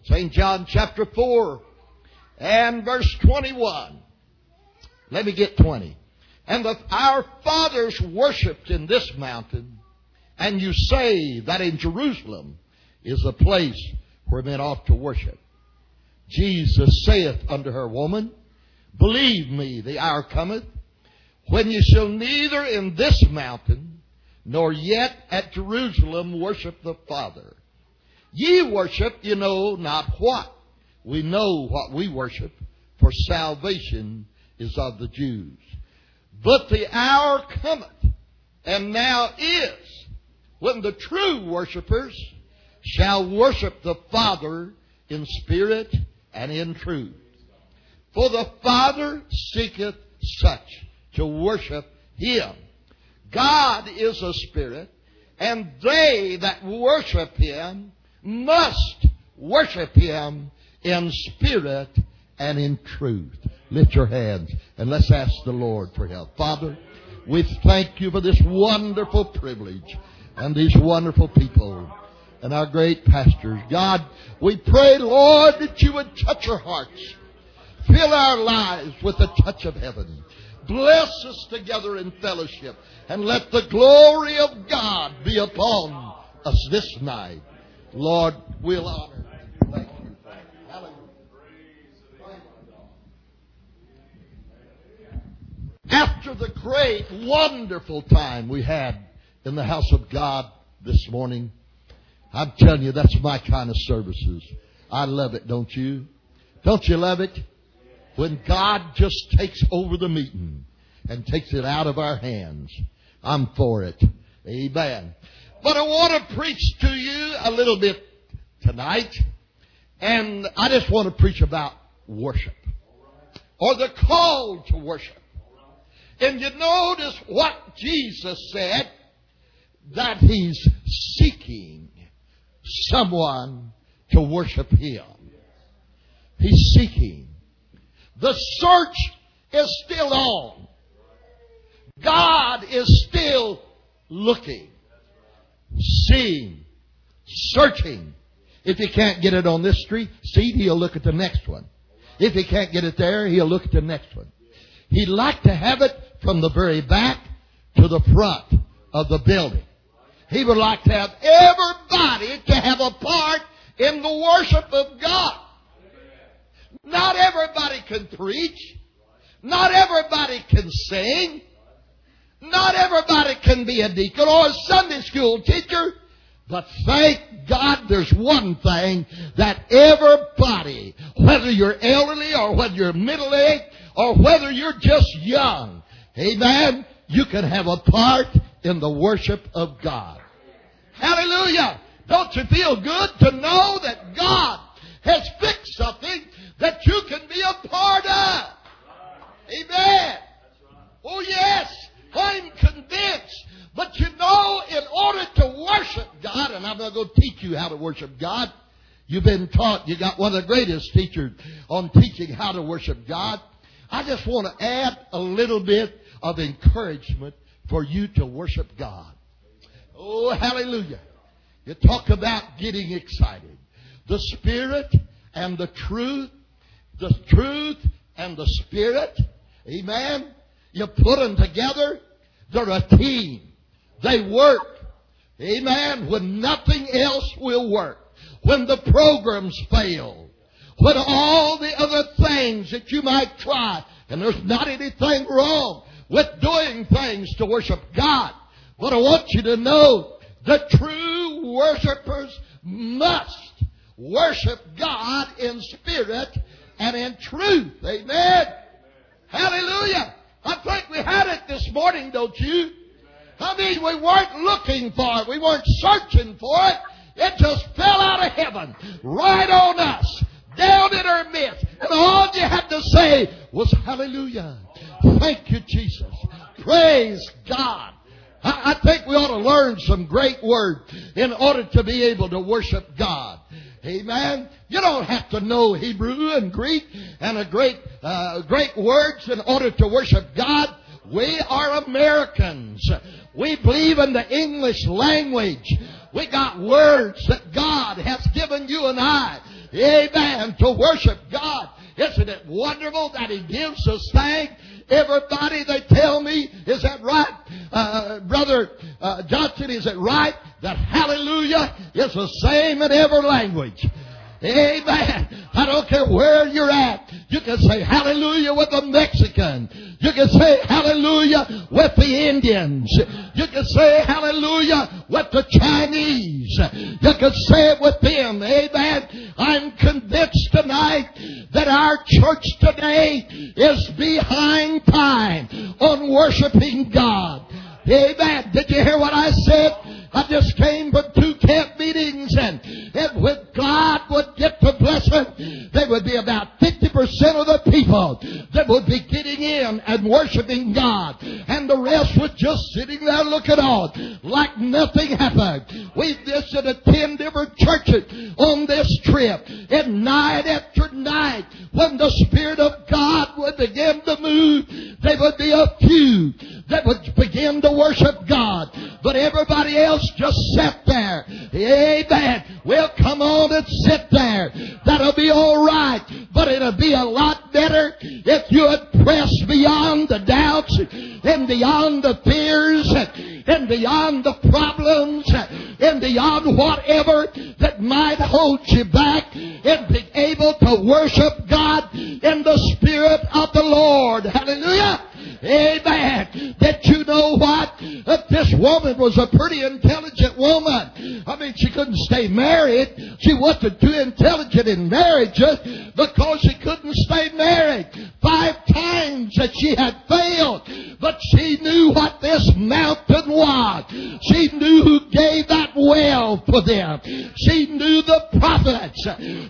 St. John chapter 4 and verse 21. Let me get 20. And our fathers worshipped in this mountain, and you say that in Jerusalem is a place where men ought to worship. Jesus saith unto her, Woman, believe me, the hour cometh, when you shall neither in this mountain, nor yet at Jerusalem worship the Father. Ye worship, you know not what. We know what we worship, for salvation is of the Jews. But the hour cometh, and now is, when the true worshipers shall worship the Father in spirit and in truth. For the Father seeketh such to worship Him. God is a spirit, and they that worship Him must worship Him in spirit and in truth. Lift your hands and let's ask the Lord for help. Father, we thank you for this wonderful privilege and these wonderful people and our great pastors. God, we pray, Lord, that you would touch our hearts. Fill our lives with the touch of heaven. Bless us together in fellowship. And let the glory of God be upon us this night. Lord, we'll honor you. Thank you. Hallelujah. After the great, wonderful time we had in the house of God this morning, I'm telling you, that's my kind of services. I love it, don't you? Don't you love it? When God just takes over the meeting and takes it out of our hands. I'm for it. Amen. But I want to preach to you a little bit tonight. And I just want to preach about worship. Or the call to worship. And you notice what Jesus said. That He's seeking someone to worship Him. He's seeking. The search is still on. God is still looking, seeing, searching. If He can't get it on this street, He'll look at the next one. If He can't get it there, He'll look at the next one. He'd like to have it from the very back to the front of the building. He would like to have everybody to have a part in the worship of God. Not everybody can preach. Not everybody can sing. Not everybody can be a deacon or a Sunday school teacher. But thank God there's one thing that everybody, whether you're elderly or whether you're middle-aged or whether you're just young, amen, you can have a part in the worship of God. Hallelujah! Don't you feel good to know that God has fixed something that you can be a part of? Amen. Oh yes, I'm convinced. But you know, in order to worship God, and I'm not going to teach you how to worship God. You've been taught, you got one of the greatest teachers on teaching how to worship God. I just want to add a little bit of encouragement for you to worship God. Oh, hallelujah. You talk about getting excited. The Spirit and the truth and the Spirit, amen, you put them together, they're a team. They work, amen, when nothing else will work. When the programs fail. When all the other things that you might try, and there's not anything wrong with doing things to worship God. But I want you to know that true worshipers must worship God in spirit and in truth. Amen. Hallelujah. I think we had it this morning, don't you? I mean, we weren't looking for it. We weren't searching for it. It just fell out of heaven, right on us, down in our midst. And all you had to say was, hallelujah. Thank you, Jesus. Praise God. I think we ought to learn some great words in order to be able to worship God. Amen. You don't have to know Hebrew and Greek and great words in order to worship God. We are Americans. We believe in the English language. We got words that God has given you and I Amen. To worship God. Isn't it wonderful that He gives us thanks? Everybody, they tell me, is that right? Brother Johnson, is it right that hallelujah is the same in every language? Amen. I don't care where you're at. You can say hallelujah with the Mexican. You can say hallelujah with the Indians. You can say hallelujah with the Chinese. You can say it with them. Amen. I'm convinced tonight that our church today is behind time on worshiping God. Amen. Did you hear what I said? I just came from 2 camp meetings, and when God would get to blessing, there would be about 50% of the people that would be getting in and worshiping God, and the rest was just sitting there looking on like nothing happened. We visited 10 different churches on this trip, and night after night, when the Spirit of God would begin to move, there would be a few that would begin to worship God, but everybody else just sat there. Amen. Well, come on and sit there. That'll be all right, but it'll be a lot better if you would press beyond the doubts and beyond the fears and beyond the problems and beyond whatever that might hold you back, and be able to worship God in the Spirit of the Lord. Hallelujah. Amen. Did you know what? This woman was a pretty intelligent woman. I mean, she couldn't stay married. She wasn't too intelligent in marriages because she couldn't stay married. 5 times that she had failed. But she knew what this mountain was. She knew who gave that well for them. She knew the prophets.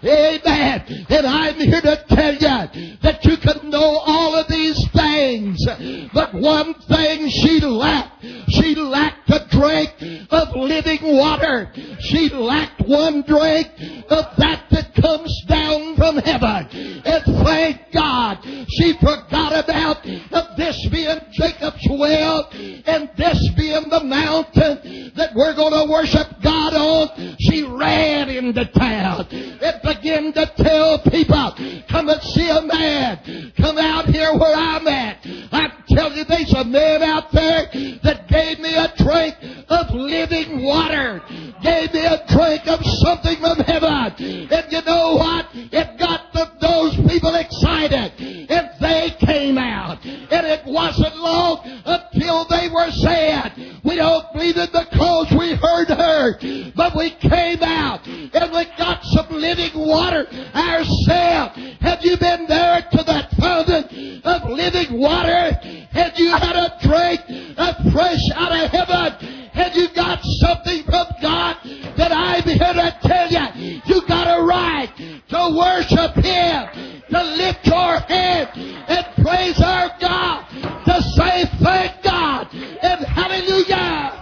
Amen. And I'm here to tell you that you can know all of these things, but one thing she lacked. She lacked a drink of living water. She lacked one drink of that comes down from heaven. And thank God she forgot about this being Jacob's well and this being the mountain that we're going to worship God on. She ran into town and began to tell people, come and see a man. Come out here where I'm at. I'm telling you, there's a man out there that gave me a drink of living water. Gave me a drink of something from heaven. And you know what? It got those people excited. And they came out. And it wasn't long until they were saying, we don't believe it because we heard her. But we came out and we got some living water ourselves. Have you been there to that fountain of living water? Have you had a drink of fresh out of heaven? Have you got something from God that I'm here to tell you? You got a right to worship Him, to lift your hand and praise our God, to say thank God and hallelujah.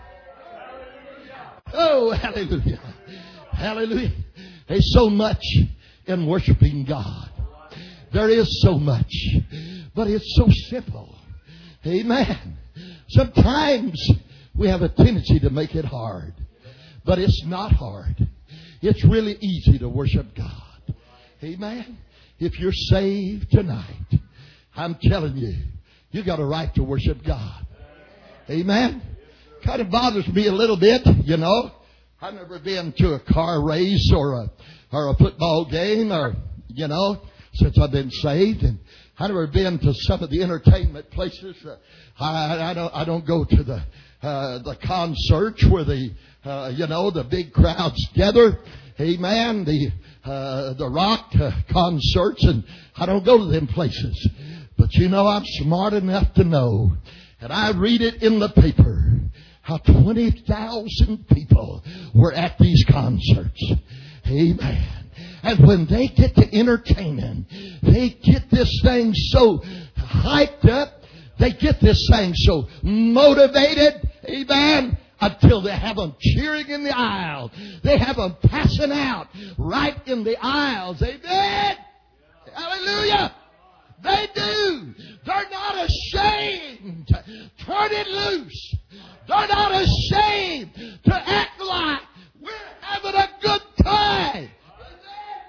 Oh, hallelujah. Hallelujah. There's so much in worshiping God. There is so much, but it's so simple. Amen. Sometimes we have a tendency to make it hard, but it's not hard. It's really easy to worship God. Amen. If you're saved tonight, I'm telling you, you got a right to worship God. Amen. Kind of bothers me a little bit, you know. I've never been to a car race or a football game, or, you know, since I've been saved, and I've never been to some of the entertainment places. I don't go to the concerts where the big crowds gather. Amen. The rock concerts, and I don't go to them places. But you know, I'm smart enough to know, and I read it in the paper, how 20,000 people were at these concerts. Amen. And when they get to entertaining, they get this thing so hyped up. They get this thing so motivated. Amen. Until they have them cheering in the aisle. They have them passing out right in the aisles. Amen. Hallelujah. They do. They're not ashamed to turn it loose. They're not ashamed to act like we're having a good time. Amen.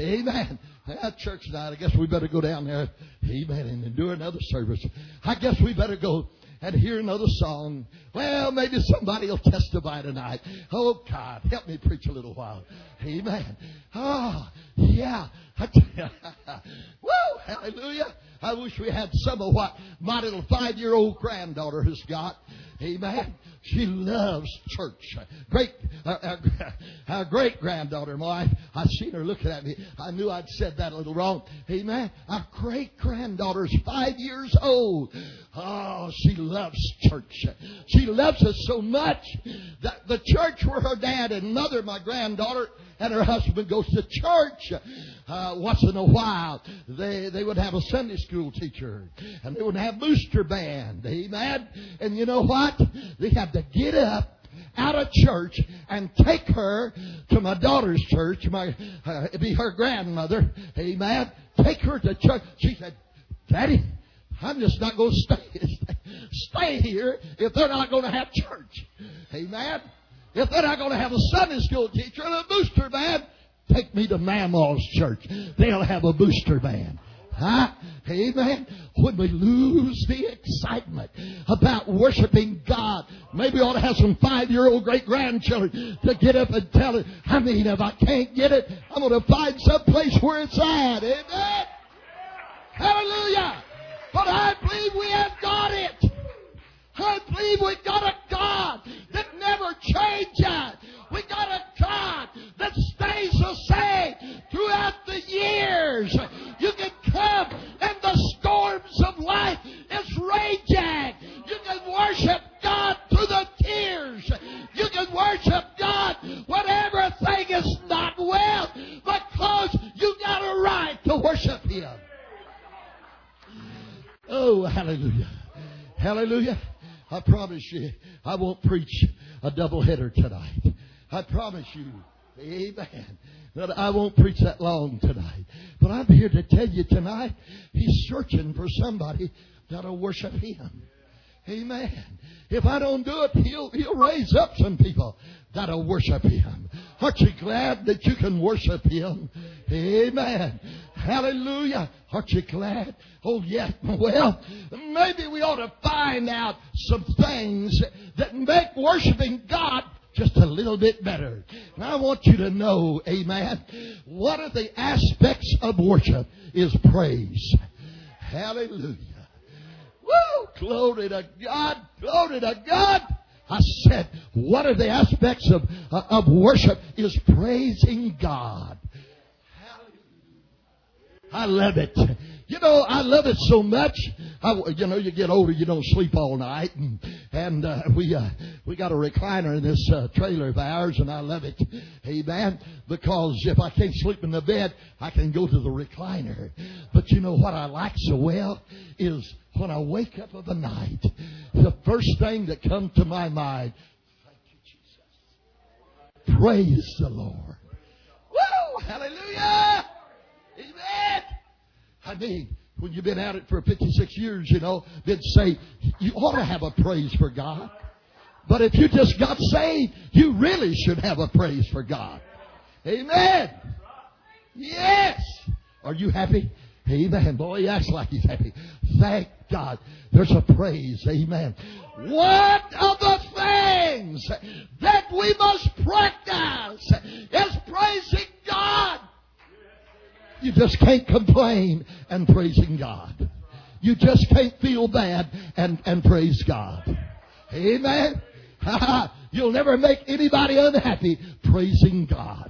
Amen. At church tonight, I guess we better go down there, amen, and do another service. I guess we better go and hear another song. Well, maybe somebody will testify tonight. Oh, God, help me preach a little while. Amen. Oh, yeah. Woo, hallelujah. I wish we had some of what my little 5-year-old granddaughter has got. Amen. She loves church. Our great granddaughter, my wife, I seen her looking at me. I knew I'd said that a little wrong. Amen. Our great granddaughter's 5 years old. Oh, she loves church. She loves it so much that the church where her dad and mother, my granddaughter, and her husband goes to church. Once in a while, they would have a Sunday school teacher, and they would have booster band. Amen. And you know what? They had to get up out of church and take her to my daughter's church. It'd be her grandmother. Amen. Take her to church. She said, "Daddy, I'm just not going to stay here if they're not going to have church." Amen. If they're not going to have a Sunday school teacher and a booster band, take me to Mama's church. They'll have a booster band. Huh? Amen. When we lose the excitement about worshiping God, maybe we ought to have some 5-year-old great-grandchildren to get up and tell it. I mean, if I can't get it, I'm going to find some place where it's at. Amen. Hallelujah. But I believe we have got it. I believe we got a God that never changes. We got a God that stays the same throughout the years. You can come and the storms of life is raging. You can worship God through the tears. You can worship God when everything is not well, because you got a right to worship Him. Oh, hallelujah. Hallelujah. I promise you, I won't preach a double-header tonight. I promise you, amen, that I won't preach that long tonight. But I'm here to tell you tonight, He's searching for somebody that'll worship Him. Amen. If I don't do it, He'll raise up some people that'll worship Him. Aren't you glad that you can worship Him? Amen. Hallelujah. Aren't you glad? Oh, yeah. Well, maybe we ought to find out some things that make worshiping God just a little bit better. And I want you to know, amen, one of the aspects of worship is praise. Hallelujah. Woo! Glory to God. Glory to God. I said, one of the aspects of worship is praising God. I love it. You know, I love it so much. You get older, you don't sleep all night. And we got a recliner in this trailer of ours, and I love it. Amen. Because if I can't sleep in the bed, I can go to the recliner. But you know what I like so well is when I wake up of the night, the first thing that comes to my mind, thank you, Jesus. Praise the Lord. Woo! Hallelujah! Amen. I mean, when you've been at it for 56 years, they'd say, you ought to have a praise for God. But if you just got saved, you really should have a praise for God. Amen. Yes. Are you happy? Amen. Boy, he acts like he's happy. Thank God. There's a praise. Amen. One of the things that we must practice is praising God. You just can't complain and praising God. You just can't feel bad and praise God. Amen. You'll never make anybody unhappy praising God.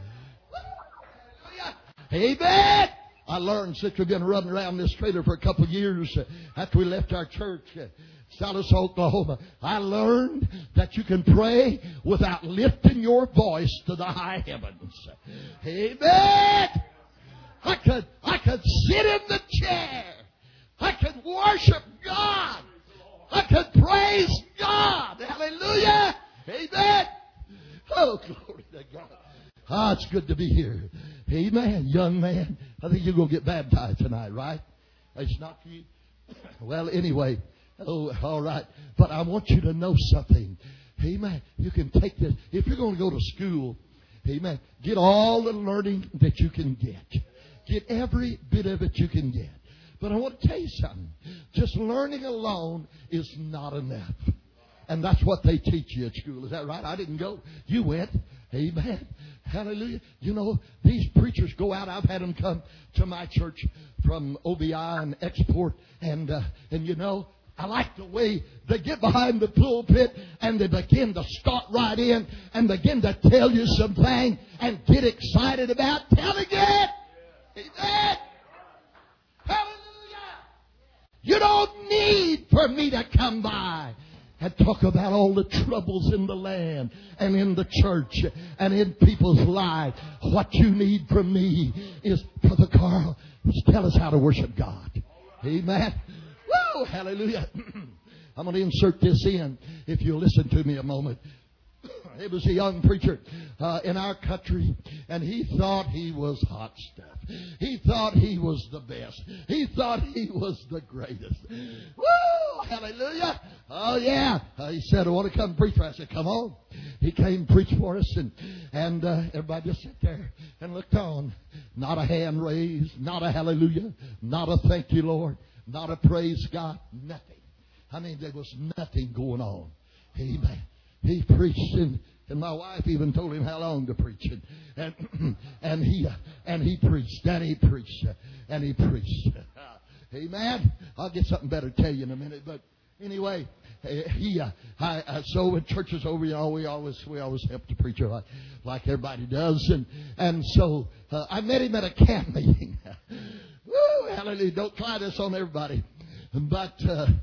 Amen. I learned since we've been running around this trailer for a couple of years after we left our church, Salas, Oklahoma, I learned that you can pray without lifting your voice to the high heavens. Amen. I could sit in the chair. I could worship God. I could praise God. Hallelujah. Amen. Oh, glory to God. Ah, it's good to be here. Amen. Young man, I think you're going to get baptized tonight, right? It's not you. Well, anyway. Oh, all right. But I want you to know something. Amen. You can take this. If you're going to go to school, Amen. Get all the learning that you can get. Get every bit of it you can get. But I want to tell you something. Just learning alone is not enough. And that's what they teach you at school. Is that right? I didn't go. You went. Amen. Hallelujah. You know, these preachers go out. I've had them come to my church from OBI and Export. And you know, I like the way they get behind the pulpit and they begin to start right in and begin to tell you something and get excited about telling it. Amen. Hallelujah. You don't need for me to come by and talk about all the troubles in the land and in the church and in people's lives. What you need from me is, Brother Carl, tell us how to worship God. Amen. Woo! Hallelujah. I'm going to insert this in if you'll listen to me a moment. It was a young preacher in our country, and he thought he was hot stuff. He thought he was the best. He thought he was the greatest. Woo! Hallelujah! Oh, yeah. He said, I want to come preach for us. I said, come on. He came preach for us, and everybody just sat there and looked on. Not a hand raised, not a hallelujah, not a thank you, Lord, not a praise God, nothing. I mean, there was nothing going on. Amen. He preached, and my wife even told him how long to preach. And he preached, and he preached, and he preached. Amen. I'll get something better to tell you in a minute. But anyway, so when church is over, you know, we always help the preacher like everybody does. And so I met him at a camp meeting. Woo, hallelujah! Don't try this on everybody. But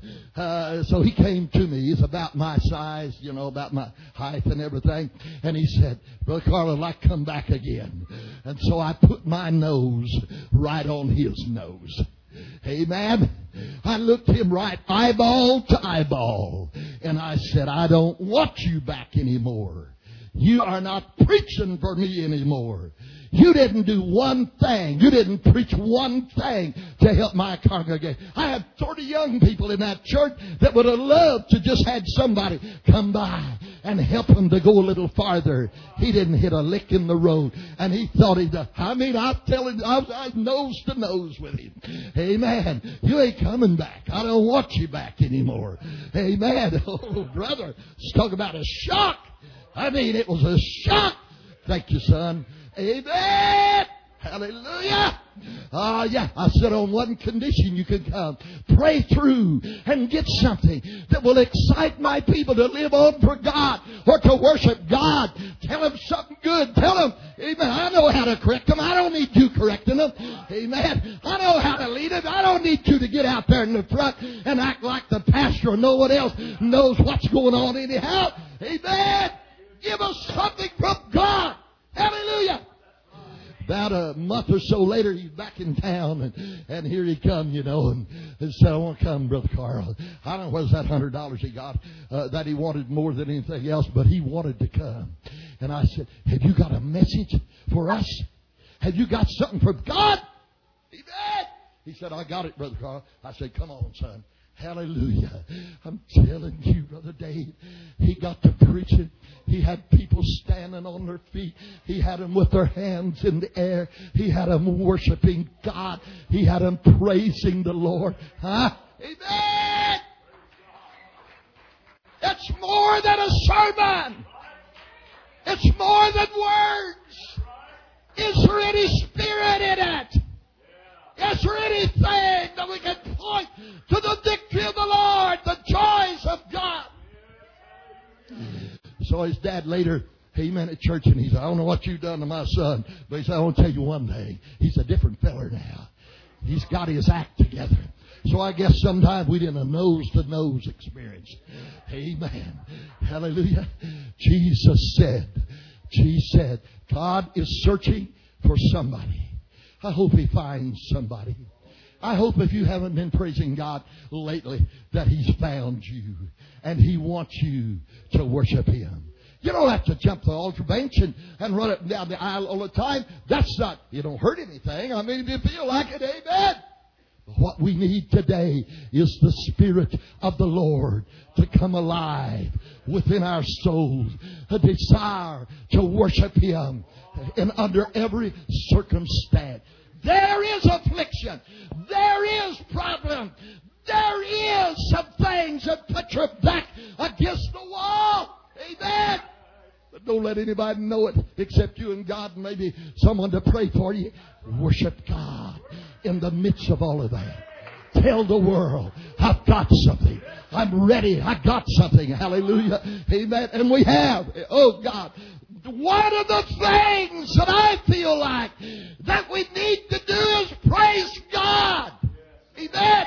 so he came to me. He's about my size, you know, about my height and everything. And he said, Brother Carl, I'd like to come back again. And so I put my nose right on his nose. Amen. I looked him right eyeball to eyeball. And I said, I don't want you back anymore. You are not preaching for me anymore. You didn't do one thing. You didn't preach one thing to help my congregation. I have 30 young people in that church that would have loved to just had somebody come by and help them to go a little farther. He didn't hit a lick in the road. And he thought he'd, I'm telling you, I was nose to nose with him. Amen. You ain't coming back. I don't want you back anymore. Amen. Oh, brother, let's talk about a shock. I mean, it was a shock. Thank you, son. Amen. Hallelujah. Yeah. I said on one condition you can come. Pray through and get something that will excite my people to live on for God or to worship God. Tell them something good. Tell them, amen, I know how to correct them. I don't need you correcting them. Amen. I know how to lead them. I don't need you to get out there in the front and act like the pastor or no one else knows what's going on anyhow. Amen. Give us something from God. Hallelujah. About a month or so later, he's back in town, and here he come, you know, and said, I want to come, Brother Carl. I don't know whether that $100 he got, that he wanted more than anything else, but he wanted to come. And I said, have you got a message for us? Have you got something from God? He said, I got it, Brother Carl. I said, come on, son. Hallelujah. I'm telling you, Brother Dave, he got to preaching. He had people standing on their feet. He had them with their hands in the air. He had them worshiping God. He had them praising the Lord. Huh? Amen. It's more than a sermon. It's more than words. Is there any spirit in it? Is there anything that we can point to the victory of the Lord, the joys of God? So his dad later, he met at church and he said, I don't know what you've done to my son, but he said, I want to tell you one thing. He's a different feller now. He's got his act together. So I guess sometimes we did a nose-to-nose experience. Amen. Hallelujah. Jesus said, God is searching for somebody. I hope he finds somebody. I hope if you haven't been praising God lately that he's found you and he wants you to worship him. You don't have to jump the altar bench and run up and down the aisle all the time. That's not, you don't hurt anything. I mean, if you feel like it, amen. What we need today is the Spirit of the Lord to come alive within our souls. A desire to worship him and under every circumstance. There is affliction. There is problem. There is some things that put your back against the wall. Amen. But don't let anybody know it except you and God and maybe someone to pray for you. Worship God in the midst of all of that. Tell the world, I've got something. I'm ready. I got something. Hallelujah. Amen. And we have. Oh God. One of the things that I feel like that we need to do is praise God. Amen.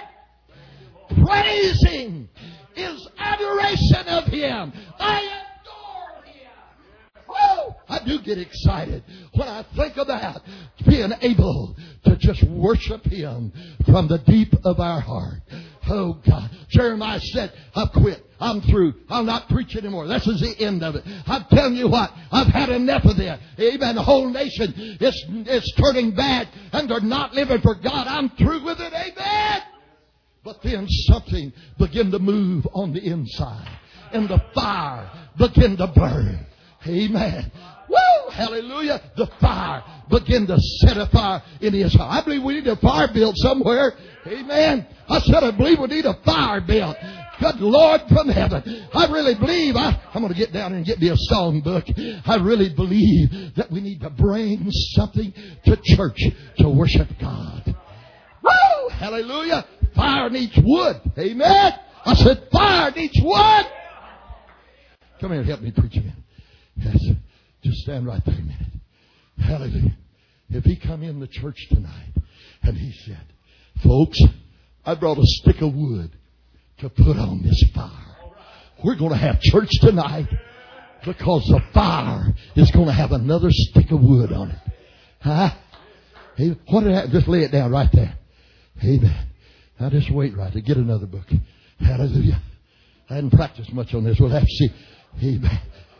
Praising is adoration of Him. I adore Him. Oh, I do get excited when I think about being able to just worship Him from the deep of our heart. Oh God. Jeremiah said, I've quit. I'm through. I'll not preach anymore. This is the end of it. I'm telling you what. I've had enough of this. Amen. The whole nation is turning bad and they're not living for God. I'm through with it. Amen. But then something began to move on the inside. And the fire began to burn. Amen. Woo! Hallelujah. The fire began to set a fire in his heart. I believe we need a fire built somewhere. Amen. I said I believe we need a fire built. Good Lord from heaven. I really believe I'm going to get down and get me a songbook. I really believe that we need to bring something to church to worship God. Woo! Hallelujah. Fire needs wood. Amen. I said fire needs wood. Come here and help me preach a minute. Yes. Just stand right there a minute. Hallelujah. If he come in the church tonight and he said, folks, I brought a stick of wood to put on this fire. We're going to have church tonight because the fire is going to have another stick of wood on it. Huh? Hey, what did I, just lay it down right there. Amen. Now just wait right there. Get another book. Hallelujah. I hadn't practiced much on this. We'll have to see. Amen.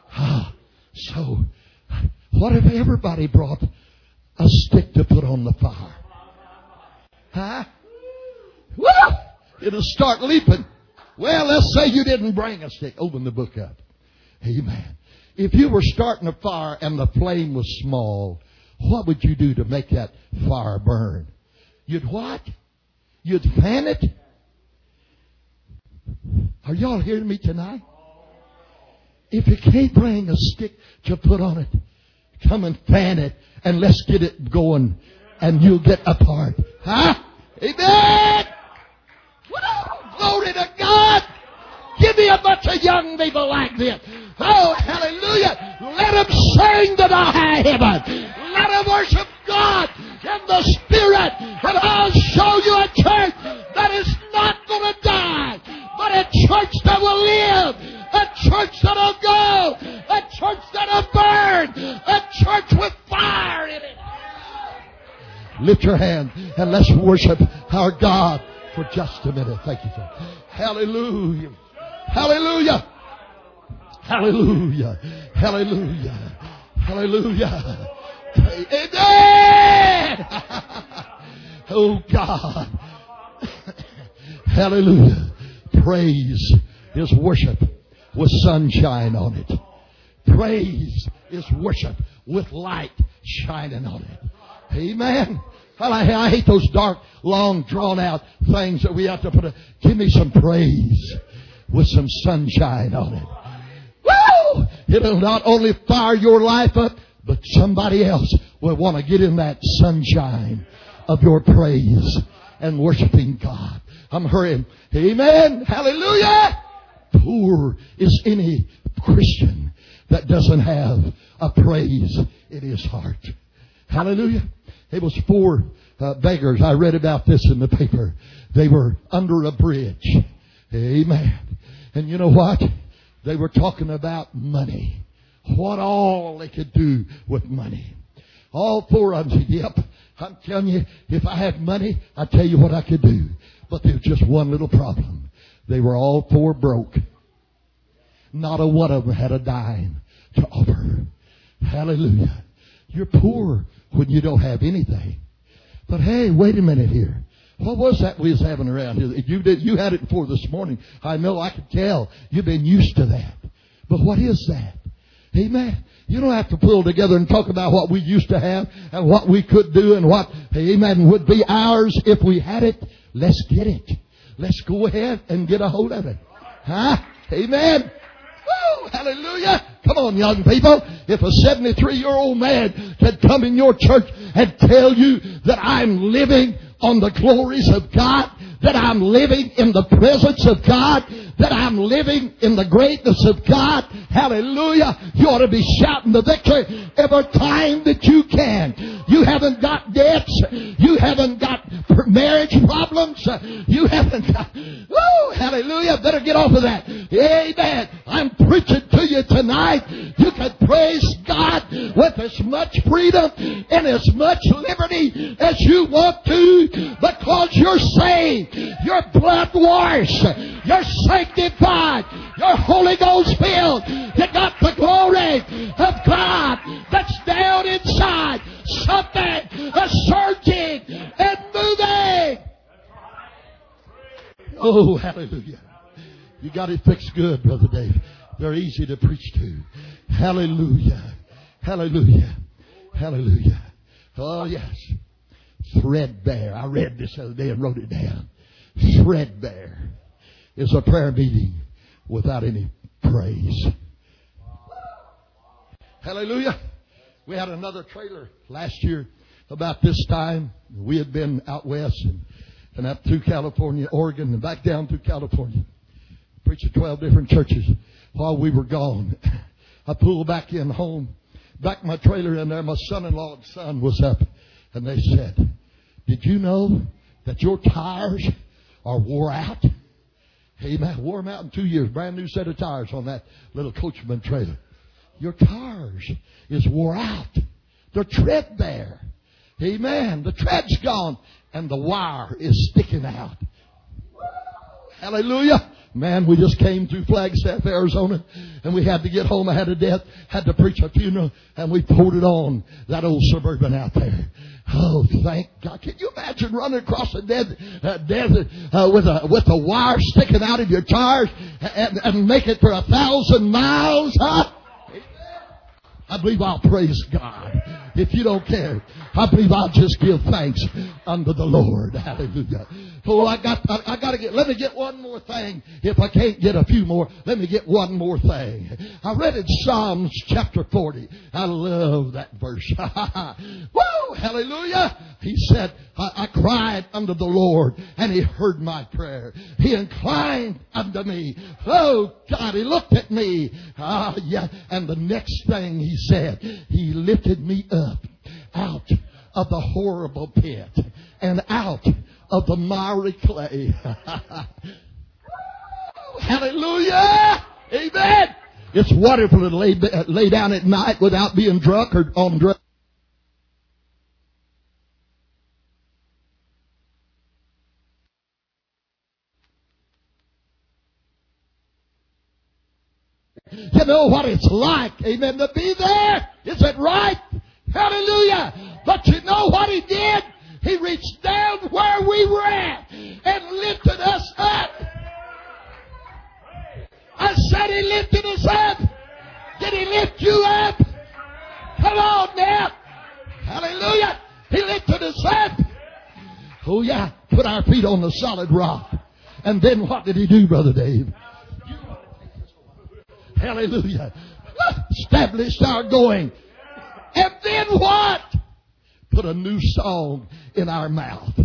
So, what if everybody brought a stick to put on the fire? Huh? Woo! It'll start leaping. Well, let's say you didn't bring a stick. Open the book up. Amen. If you were starting a fire and the flame was small, what would you do to make that fire burn? You'd what? You'd fan it? Are y'all hearing me tonight? If you can't bring a stick to put on it, come and fan it and let's get it going and you'll get a part. Huh? Amen! Woo! Glory to God! Give me a bunch of young people like this. Oh, hallelujah! Let them sing to the high heaven. Let them worship God in the Spirit. And I'll show you a church that is not going to die, but a church that will live. A church that'll go. A church that'll burn. A church with fire in it. Lift your hand and let's worship our God for just a minute. Thank you, sir. Hallelujah. Hallelujah. Hallelujah. Hallelujah. Hallelujah. Amen. Oh God. Hallelujah. Praise is worship with sunshine on it. Praise is worship with light shining on it. Amen. I hate those dark, long, drawn-out things that we have to put. Give me some praise with some sunshine on it. Woo! It'll not only fire your life up, but somebody else will want to get in that sunshine of your praise and worshiping God. I'm hurrying. Amen. Hallelujah. Poor is any Christian that doesn't have a praise in his heart. Hallelujah. It was 4 beggars. I read about this in the paper. They were under a bridge. Amen. And you know what? They were talking about money. What all they could do with money. All 4 of them said, yep, I'm telling you, if I had money, I'll tell you what I could do. But there was just one little problem. They were all 4 broke. Not a one of them had a dime to offer. Hallelujah. You're poor when you don't have anything. But hey, wait a minute here. What was that we was having around here? You had it before this morning. I know, I could tell. You've been used to that. But what is that? Amen. You don't have to pull together and talk about what we used to have and what we could do and what, amen, would be ours if we had it. Let's get it. Let's go ahead and get a hold of it. Huh? Amen. Woo! Hallelujah. Come on, young people. If a 73-year-old man could come in your church and tell you that I'm living on the glories of God, that I'm living in the presence of God, that I'm living in the greatness of God, hallelujah, you ought to be shouting the victory every time that you can. You haven't got debts. You haven't got marriage problems. You haven't got, woo, hallelujah, better get off of that. Amen. I'm preaching to you tonight. You can praise God with as much freedom and as much liberty as you want to, because you're saved. You're blood washed. You're sanctified. You're Holy Ghost filled. You got the glory of God that's down inside. Something surging and moving. Oh, hallelujah. You got it fixed good, Brother Dave. They're easy to preach to. Hallelujah. Hallelujah. Hallelujah. Oh, yes. Threadbare. I read this the other day and wrote it down. Threadbare is a prayer meeting without any praise. Hallelujah. We had another trailer last year about this time. We had been out west and up through California, Oregon, and back down through California. Preached at 12 different churches while we were gone. I pulled back in home, back my trailer in there. My son-in-law and son was up, and they said, "Did you know that your tires are wore out?" Amen. Wore them out in 2 years. Brand new set of tires on that little Coachman trailer. Your tires is wore out. They're threadbare. Amen. The tread's gone and the wire is sticking out. Hallelujah. Man, we just came through Flagstaff, Arizona, and we had to get home. I had a death, had to preach a funeral, and we pulled it on that old Suburban out there. Oh, thank God. Can you imagine running across a desert with a wire sticking out of your tires and make it for 1,000 miles? Huh? I believe I'll praise God. If you don't care, I believe I'll just give thanks unto the Lord. Hallelujah. Oh, I got to let me get one more thing. If I can't get a few more, let me get one more thing. I read in Psalms chapter 40. I love that verse. Woo! Hallelujah. He said, I cried unto the Lord, and He heard my prayer. He inclined unto me. Oh, God, He looked at me. Yeah. And the next thing He said, He lifted me up out of the horrible pit and out of the miry clay. Hallelujah. Amen. It's wonderful to lay down at night without being drunk or on drugs. You know what it's like, amen, to be there. Is it right? Hallelujah. But you know what He did? He reached down where we were at and lifted us up. I said He lifted us up. Did He lift you up? Come on now. Hallelujah. He lifted us up. Oh yeah. Put our feet on the solid rock. And then what did He do, Brother Dave? Hallelujah. Established our going. And then what? Put a new song in our mouth.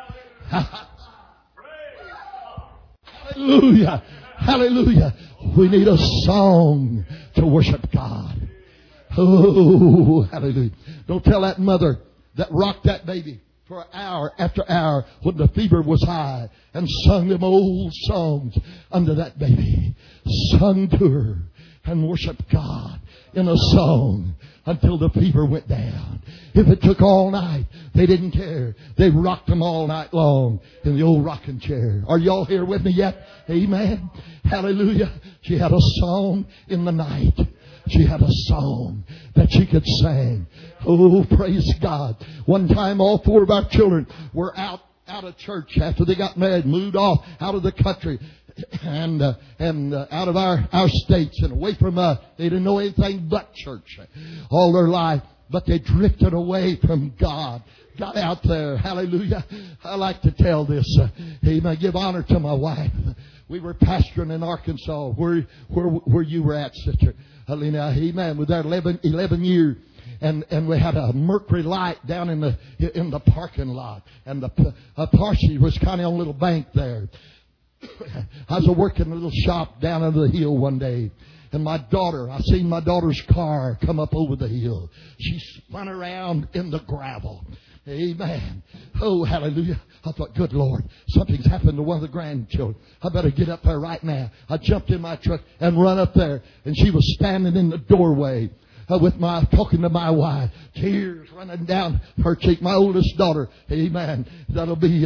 Hallelujah. Hallelujah. We need a song to worship God. Oh, hallelujah. Don't tell that mother that rocked that baby for hour after hour when the fever was high and sung them old songs under that baby. Sung to her and worshiped God in a song until the fever went down. If it took all night, they didn't care. They rocked them all night long in the old rocking chair. Are y'all here with me yet? Amen. Hallelujah. She had a song in the night. She had a song that she could sing. Oh, praise God. One time all four of our children were out of church after they got married, moved off out of the country. and out of our states and away from us. They didn't know anything but church all their life, but they drifted away from God. Got out there. Hallelujah. I like to tell this. Amen. Give honor to my wife. We were pastoring in Arkansas, where you were at, Sister Helena. Amen. We were there 11 years. And we had a mercury light down in the parking lot. And the Parsi was kind of on a little bank there. I was working in a little shop down under the hill one day. And I seen my daughter's car come up over the hill. She spun around in the gravel. Amen. Oh, hallelujah. I thought, good Lord, something's happened to one of the grandchildren. I better get up there right now. I jumped in my truck and run up there. And she was standing in the doorway. Talking to my wife, tears running down her cheek. My oldest daughter, amen. That'll be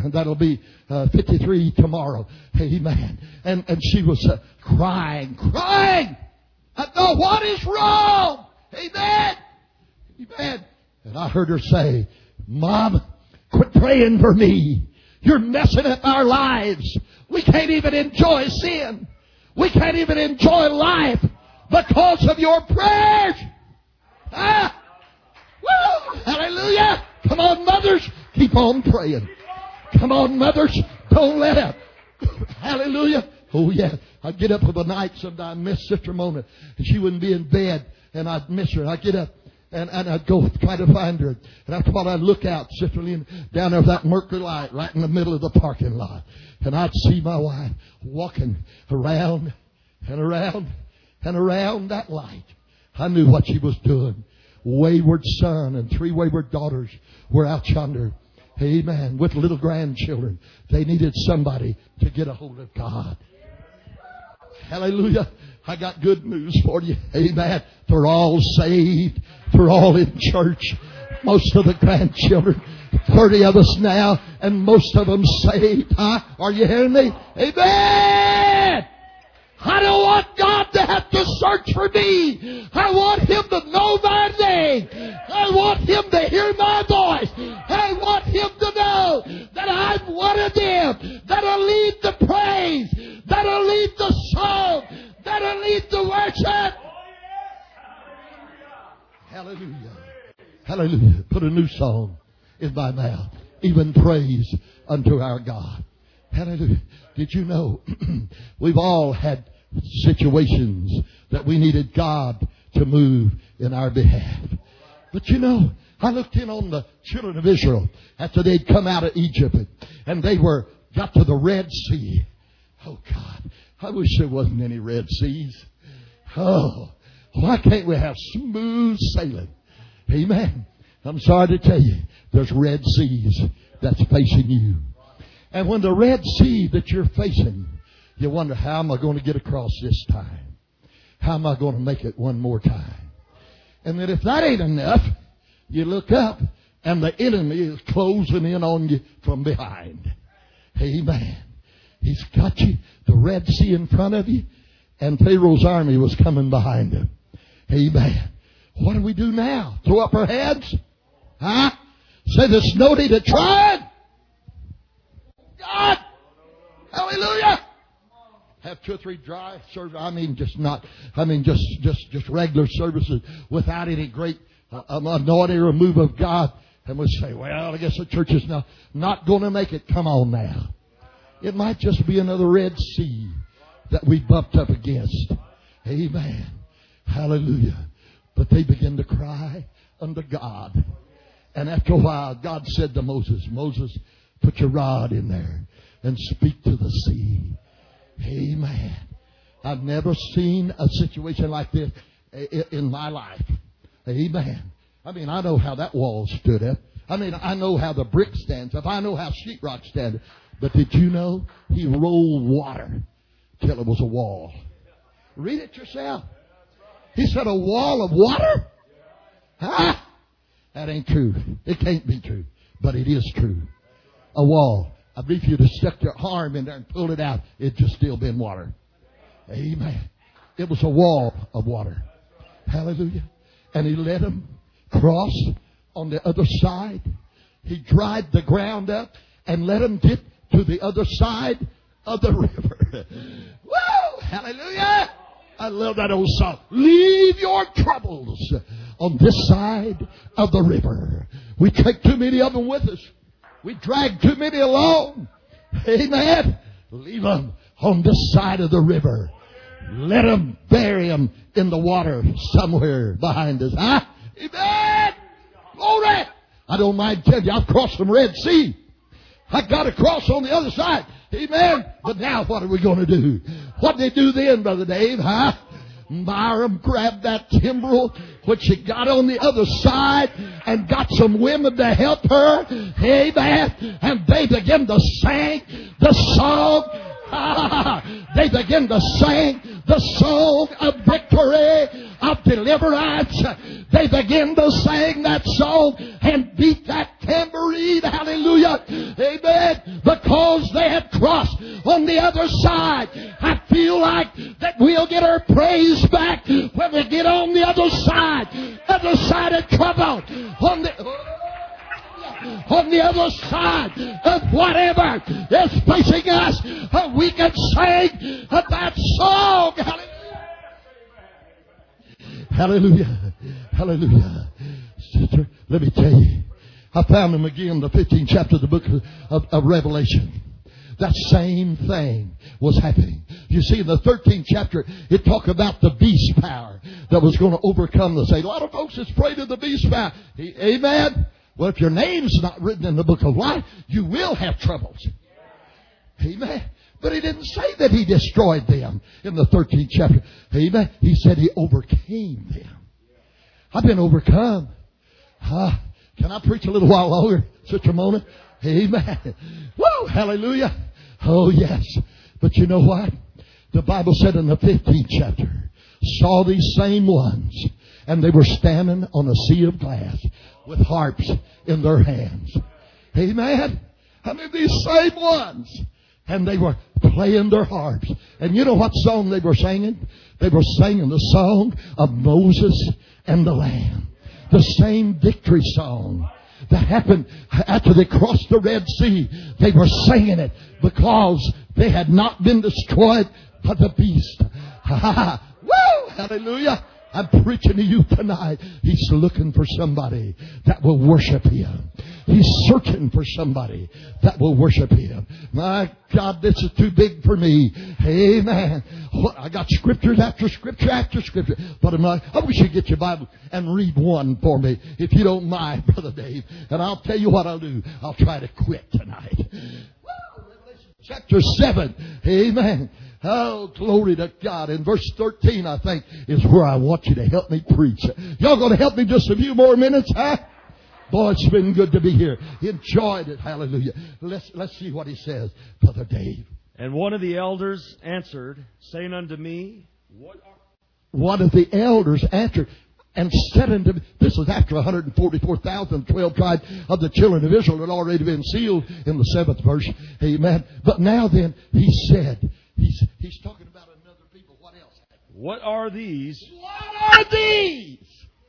53 tomorrow, amen. And she was crying. I thought, what is wrong? Amen. Amen. And I heard her say, Mom, quit praying for me. You're messing up our lives. We can't even enjoy sin. We can't even enjoy life because of your prayers. Woo! Hallelujah. Come on, mothers. Keep on praying. Come on, mothers. Don't let up. Hallelujah. Oh, yeah. I'd get up for the night sometime, miss Sister Mona, and she wouldn't be in bed, and I'd miss her. I'd get up, and I'd go try to find her. And after a while, I'd look out, Sister Lynn, down there with that mercury light right in the middle of the parking lot. And I'd see my wife walking around and around and around that light. I knew what she was doing. Wayward son and 3 wayward daughters were out yonder. Amen. With little grandchildren. They needed somebody to get a hold of God. Hallelujah. I got good news for you. Amen. They're all saved. They're all in church. Most of the grandchildren. 30 of us now. And most of them saved. Huh? Are you hearing me? Amen. I don't want God to have to search for me. I want Him to know my name. I want Him to hear my voice. I want Him to know that I'm one of them that'll lead the praise, that'll lead the song, that'll lead the worship. Hallelujah. Hallelujah. Put a new song in my mouth. Even praise unto our God. Hallelujah. Did you know we've all had situations that we needed God to move in our behalf? But you know, I looked in on the children of Israel after they'd come out of Egypt and they got to the Red Sea. Oh God, I wish there wasn't any Red Seas. Oh, why can't we have smooth sailing? Amen. I'm sorry to tell you, there's Red Seas that's facing you. And when the Red Sea that you're facing, you wonder, how am I going to get across this time? How am I going to make it one more time? And then if that ain't enough, you look up and the enemy is closing in on you from behind. Amen. He's got you, the Red Sea in front of you, and Pharaoh's army was coming behind him. Amen. What do we do now? Throw up our heads? Huh? Say there's no need to try? God! Hallelujah! Have 2 or 3 dry services. Just regular services without any great anointing or move of God. And we say, well, I guess the church is not going to make it. Come on now. It might just be another Red Sea that we bumped up against. Amen. Hallelujah. But they began to cry unto God. And after a while, God said to Moses, Moses, put your rod in there and speak to the sea. Amen. I've never seen a situation like this in my life. Amen. I mean, I know how that wall stood up. I mean, I know how the brick stands up. I know how sheetrock stands up. But did you know He rolled water till it was a wall? Read it yourself. He said a wall of water? Huh? That ain't true. It can't be true. But it is true. A wall. I believe if you'd have stuck your arm in there and pulled it out, it'd just still been water. Amen. It was a wall of water. Hallelujah. And He let them cross on the other side. He dried the ground up and let them get to the other side of the river. Woo! Hallelujah! I love that old song. Leave your troubles on this side of the river. We take too many of them with us. We drag too many along. Amen. Leave them on this side of the river. Let them bury them in the water somewhere behind us. Huh? Amen. Glory. I don't mind telling you, I've crossed the Red Sea. I got across on the other side. Amen. But now what are we going to do? What did they do then, Brother Dave? Huh? Myram grabbed that timbrel which she got on the other side and got some women to help her. Amen. And they began to sing the song. They began to sing the song of victory, of deliverance. They began to sing that song and beat that tambourine. Hallelujah. Amen. Because they had crossed on the other side. I feel like that we'll get our praise back when we get on the other side. Other side of trouble. On the other side of whatever is facing us, we can sing that song. Hallelujah. Hallelujah. Sister, let me tell you, I found him again in the 15th chapter of the book of Revelation. That same thing was happening. You see, in the 13th chapter, it talked about the beast power that was going to overcome the Satan. A lot of folks is afraid of the beast power. Amen. Well, if your name's not written in the book of life, you will have troubles. Amen. But he didn't say that he destroyed them in the 13th chapter. Amen. He said he overcame them. I've been overcome. Can I preach a little while longer, Sister Mona? Amen. Woo! Hallelujah. Oh, yes. But you know what? The Bible said in the 15th chapter, saw these same ones, and they were standing on a sea of glass with harps in their hands. Amen. I mean, these same ones. And they were playing their harps. And you know what song they were singing? They were singing the song of Moses and the Lamb. The same victory song that happened after they crossed the Red Sea. They were singing it because they had not been destroyed by the beast. Woo! Hallelujah. I'm preaching to you tonight. He's looking for somebody that will worship Him. He's searching for somebody that will worship Him. My God, this is too big for me. Amen. I got scriptures after scripture after scripture. But I wish you'd get your Bible and read one for me, if you don't mind, Brother Dave. And I'll tell you what I'll do. I'll try to quit tonight. Revelation chapter 7. Amen. Oh, glory to God. In verse 13, I think, is where I want you to help me preach. Y'all going to help me just a few more minutes, huh? Boy, it's been good to be here. Enjoyed it. Hallelujah. Let's see what he says, Brother Dave. And one of the elders answered, saying unto me, One of the elders answered and said unto me, this was after 144,000, 12 tribes of the children of Israel had already been sealed in the 7th verse. Amen. But now then, he said, he's talking about another people. What else? What are these? What are these?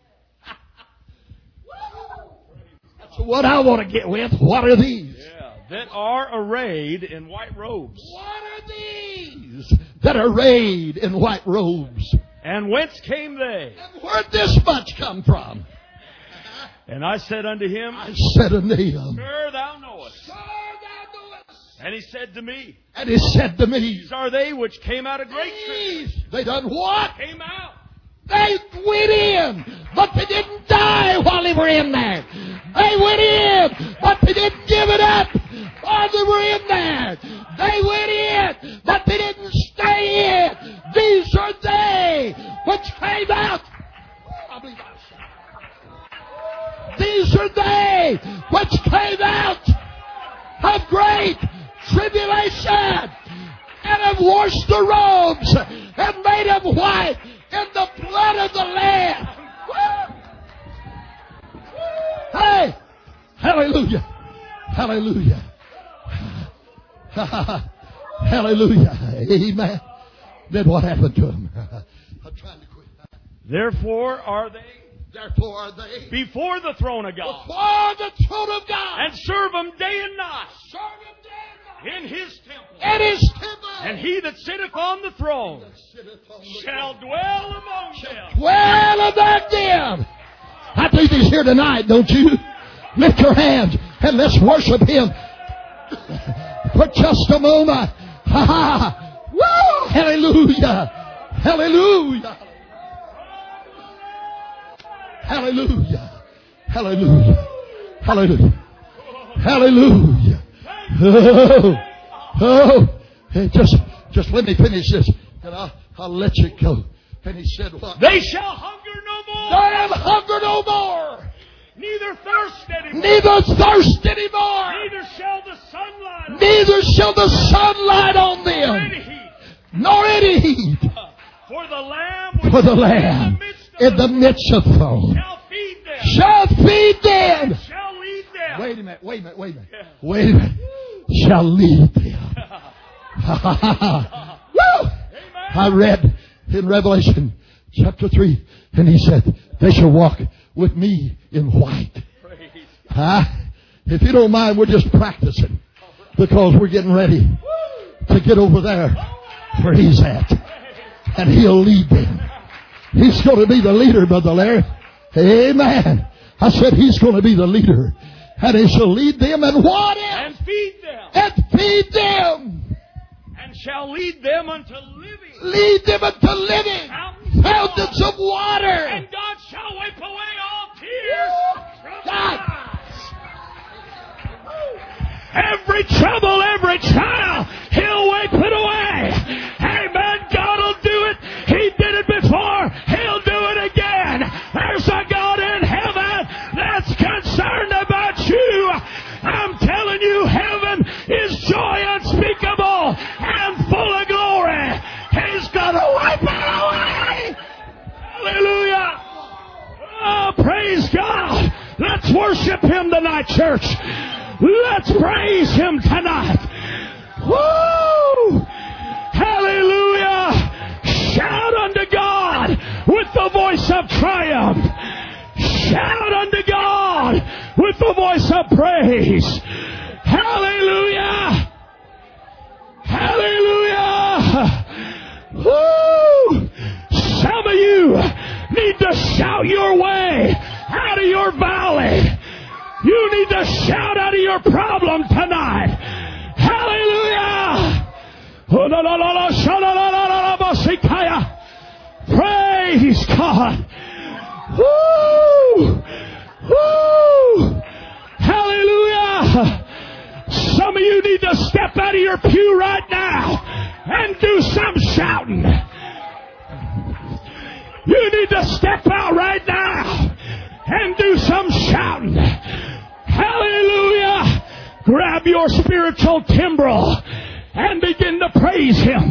That's what I want to get with. What are these? Yeah, that are arrayed in white robes. What are these that are arrayed in white robes? And whence came they? And where'd this bunch come from? And I said unto him, I said unto him, Sir, thou knowest. Sir, thou knowest. And he said to me, And he said to me, These are they which came out of great These, tribulation. they done what? Came out. They went in, but they didn't die while they were in there. They went in, but they didn't give it up while they were in there. They went in, but they didn't stay in. These are they which came out. I believe these are they which came out of great tribulation and have washed the robes and made them white in the blood of the Lamb. Woo! Hey! Hallelujah! Hallelujah! Hallelujah! Amen. Then what happened to him? I'm trying to quit. Therefore are they before the throne of God. Before the throne of God. And serve Him day and night. Serve Him day and in His temple. In His temple. And He that sitteth on the throne shall dwell among them. Dwell among them. I think He's here tonight, don't you? Lift your hands and let's worship Him for just a moment. Ha ha! Woo! Hallelujah! Hallelujah! Hallelujah! Hallelujah! Hallelujah! Hallelujah! Oh, oh! Hey, just let me finish this, and I'll let you go. And He said, "What? They shall hunger no more. They'll hunger no more. Neither thirst anymore. Neither thirst anymore. Neither shall the sunlight on Neither shall the sunlight on them, any heat. nor any heat. For the Lamb, which For the is Lamb in the midst of the throne shall feed them. shall feed them." Shall lead them. Wait a minute. Wait a minute. Shall lead them. Woo! I read in Revelation chapter 3, and He said, "They shall walk with me in white." If you don't mind, we're just practicing because we're getting ready to get over there where He's at, and He'll lead them. He's going to be the leader, Brother Larry. Amen. I said He's going to be the leader, and He shall lead them and what? And feed them. And feed them. And shall lead them unto living. Lead them unto living fountains of water. And God shall wipe away all tears from their eyes. Every trouble, every trial, He'll wipe it away. Amen. God will do it. He did it before. He'll do it again. There's a God in heaven that's concerned about you. I'm telling you, heaven is joy unspeakable and full of glory. He's going to wipe it away. Hallelujah. Oh, praise God. Let's worship Him tonight, church. Let's praise Him tonight. Woo! Hallelujah. Shout unto God with the voice of triumph. Shout unto God with the voice of praise. Hallelujah. Hallelujah. Woo! Some of you need to shout your way out of your valley. You need to shout out of your problem tonight. Hallelujah. Praise God. Woo! Woo! Hallelujah. Some of you need to step out of your pew right now and do some shouting. You need to step out right now and do some shouting. Hallelujah. Grab your spiritual timbrel and begin to praise Him.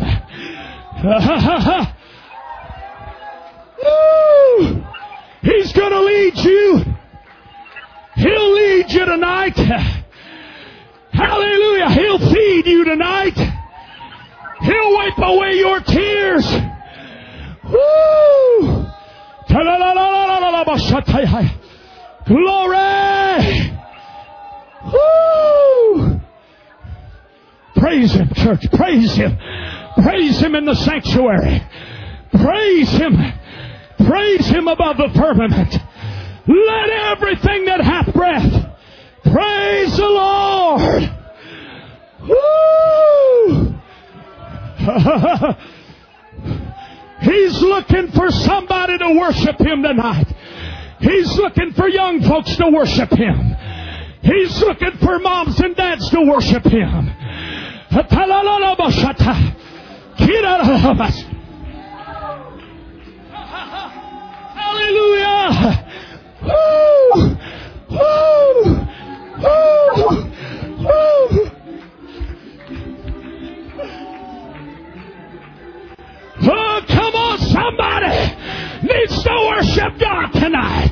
Woo! He's going to lead you. He'll lead you tonight. Hallelujah. He'll feed you tonight. He'll wipe away your tears. Woo! Glory! Woo! Praise Him, church. Praise Him. Praise Him in the sanctuary. Praise Him. Praise Him above the firmament. Let everything that hath breath praise the Lord. Woo! He's looking for somebody to worship Him tonight. He's looking for young folks to worship Him. He's looking for moms and dads to worship Him. Hallelujah. Woo! Woo! Woo! Woo! Oh, come on, somebody needs to worship God tonight.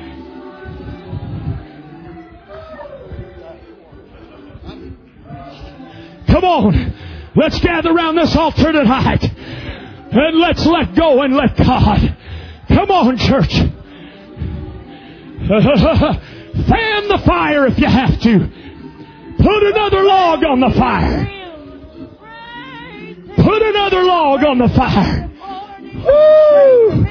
Come on, let's gather around this altar tonight and let's let go and let God. Come on, church. Fan the fire if you have to. Put another log on the fire. Put another log on the fire. Woo!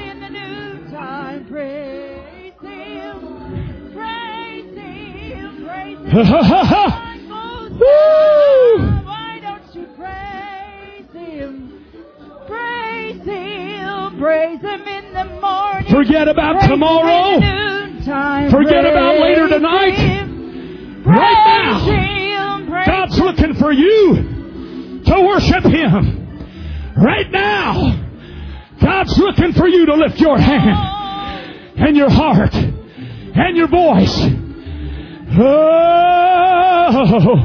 Why don't you praise Him? Praise Him. Praise Him in the morning. Forget about tomorrow. Forget about later tonight. Right now, God's looking for you to worship Him. Right now, God's looking for you to lift your hand and your heart and your voice. Oh,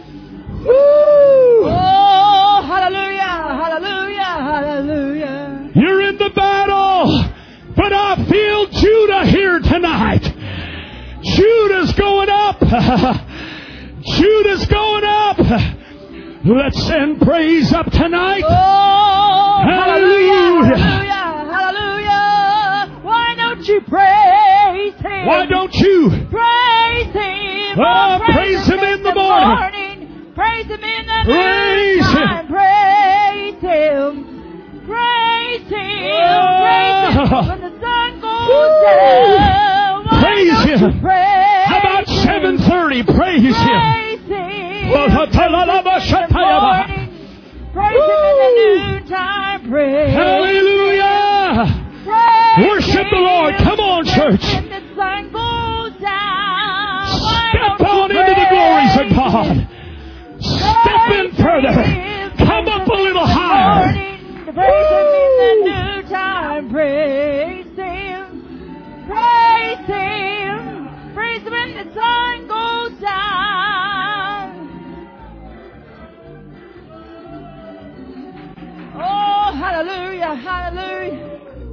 woo. Oh, hallelujah, hallelujah, hallelujah. You're in the battle, but I feel Judah here tonight. Judah's going up. Judah's going up. Let's send praise up tonight. Oh, hallelujah. Hallelujah, hallelujah. Why don't you praise Him? Why don't you praise Him? Oh, praise Him in the morning. Praise Him in the praise noontime. Praise Him. Praise Him. Praise Him when the sun goes down. Praise Him. Praise How about 7:30? Praise Him. Praise Him in the morning. Praise Him in the noontime. Praise Hallelujah. Praise Worship the Lord. Come on, church. when the sun goes down. Step on into the glories of God. Step in further. Come up a little higher. Praise Him in the noontime. Praise Him. Praise Him. Praise Him when the sun goes down. Oh, hallelujah, hallelujah.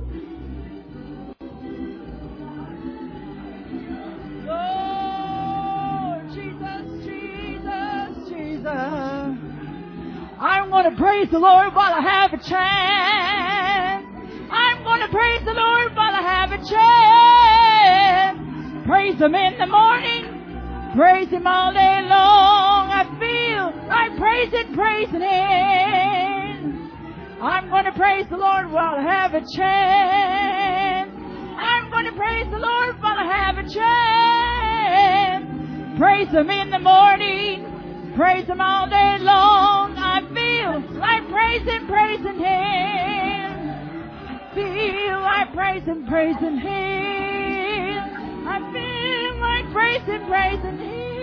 Oh, Jesus, Jesus, Jesus. I'm going to praise the Lord while I have a chance. I'm going to praise the Lord while I have a chance. Praise Him in the morning. Praise Him all day long. I feel like praising Him. I'm going to praise the Lord while I have a chance. I'm going to praise the Lord while I have a chance. Praise Him in the morning. Praise Him all day long. I feel like praising Him. Feel like praising Him. I feel like praising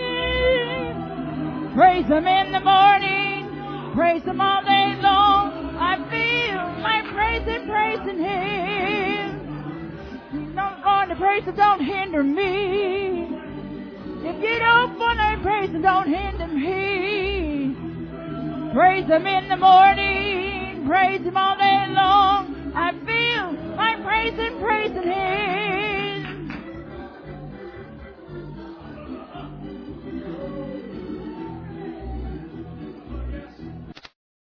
Him. Praise Him in the morning. Praise Him all day long. I feel like praising Him. Don't want to praise Him, don't hinder me. If you don't want to praise Him, don't hinder me. Praise Him in the morning, praise Him all day long. I feel like praising Him.